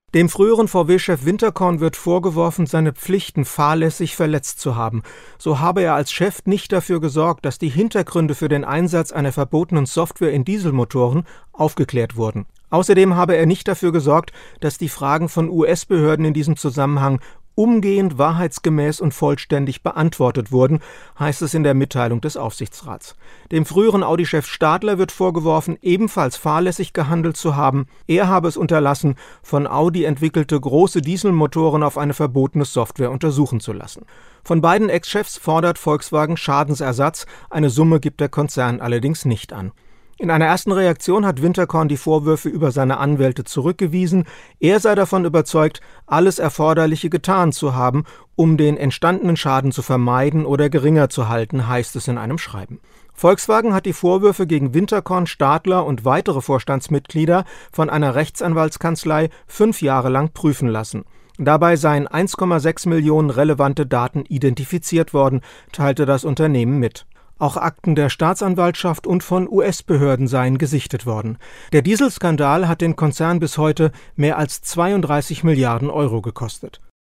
Dem früheren VW-Chef Winterkorn wird vorgeworfen, seine Pflichten fahrlässig verletzt zu haben. So habe er als Chef nicht dafür gesorgt, dass die Hintergründe für den Einsatz einer verbotenen Software in Dieselmotoren aufgeklärt wurden. Außerdem habe er nicht dafür gesorgt, dass die Fragen von US-Behörden in diesem Zusammenhang umgehend, wahrheitsgemäß und vollständig beantwortet wurden, heißt es in der Mitteilung des Aufsichtsrats. Dem früheren Audi-Chef Stadler wird vorgeworfen, ebenfalls fahrlässig gehandelt zu haben. Er habe es unterlassen, von Audi entwickelte große Dieselmotoren auf eine verbotene Software untersuchen zu lassen. Von beiden Ex-Chefs fordert Volkswagen Schadensersatz, eine Summe gibt der Konzern allerdings nicht an. In einer ersten Reaktion hat Winterkorn die Vorwürfe über seine Anwälte zurückgewiesen. Er sei davon überzeugt, alles Erforderliche getan zu haben, um den entstandenen Schaden zu vermeiden oder geringer zu halten, heißt es in einem Schreiben. Volkswagen hat die Vorwürfe gegen Winterkorn, Stadler und weitere Vorstandsmitglieder von einer Rechtsanwaltskanzlei 5 Jahre lang prüfen lassen. Dabei seien 1,6 Millionen relevante Daten identifiziert worden, teilte das Unternehmen mit. Auch Akten der Staatsanwaltschaft und von US-Behörden seien gesichtet worden. Der Dieselskandal hat den Konzern bis heute mehr als 32 Milliarden Euro gekostet.